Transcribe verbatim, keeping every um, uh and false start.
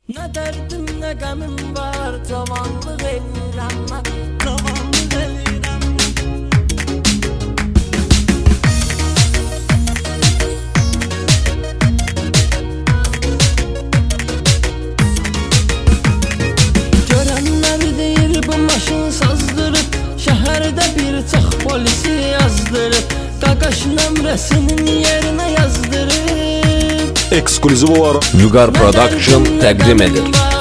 Ne derdim ne qəmim var, cavanlıq eləyirəm mən, cavanlıq eləyirəm mən. Görənlər deyir bu maşın sazdırıb, şəhərdə bir çox polisi yazdırıb, Qaqaş nömrəsinin yerinə yazdırıb. Ekskluziv olaraq Vüqar Production təqdim edir.